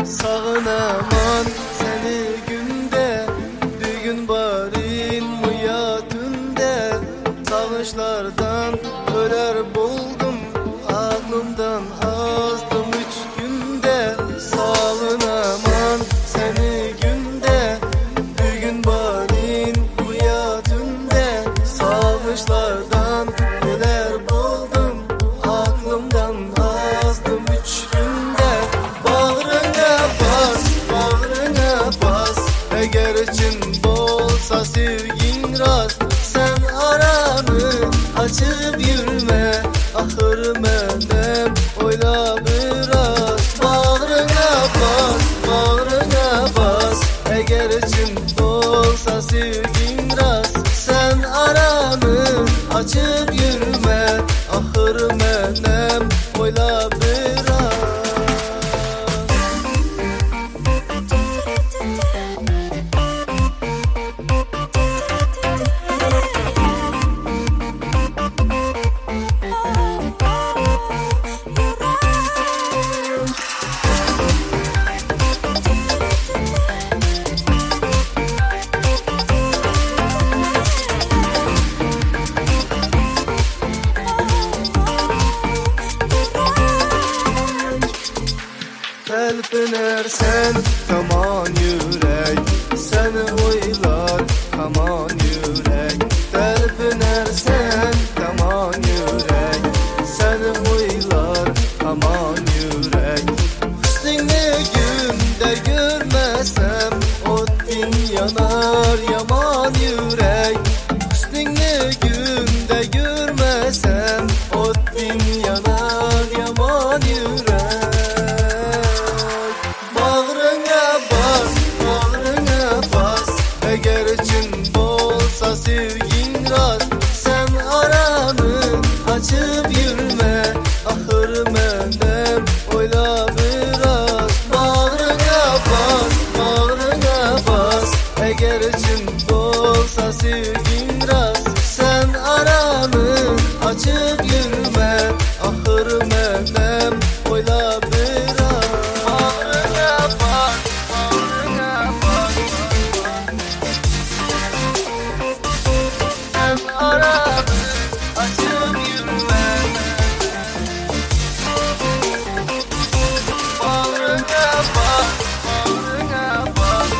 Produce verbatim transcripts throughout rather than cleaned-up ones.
Sağınaman seni günde, bir gün barın uyatünde. Sağışlardan öler buldum, aklımdan azdım üç günde. Sağınaman seni günde, bir gün barın uyatünde. Sağışlardan öler buldum, aklımdan azdım üç günde. Eğer için bolsa sevgin rast, sen aranı açıp yürüme. Ahır menem oyla biraz, bağrına bas, bağrına bas. Eğer için bolsa sevgin rast, sen aranı açıp yürüme. Ahır menem oyla biraz. Telpinersen kaman yürek, seni oylar kaman yürek. Telpinersen kaman yürek, seni oylar kaman yürek. Hüsnünü günde görmesem, o din yanar yaman yürek. Hüsnünü günde görmesem, o din yanar yaman yürek. Eğer için bolsa sevgin rast, sen aranı açıp yürüme. Ahır menem oyla biraz, bağrına bas, bağrına bas. Eğer için bolsa sevgin rast, sen aranı açıp yürüme. Ahır menem oyla biraz, bağrına bas, bağrına bas. Aranı açıp yürüme. Bağrına bak, bağrına bak.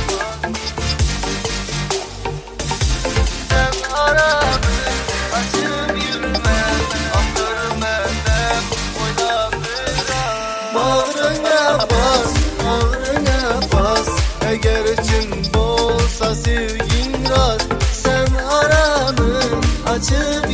Sen aranı açıp yürüme. Ahır menem oyla biraz. Bağrına bas, bağrına bas. Eğer için bolsa sevgin rast, sen aranı açıp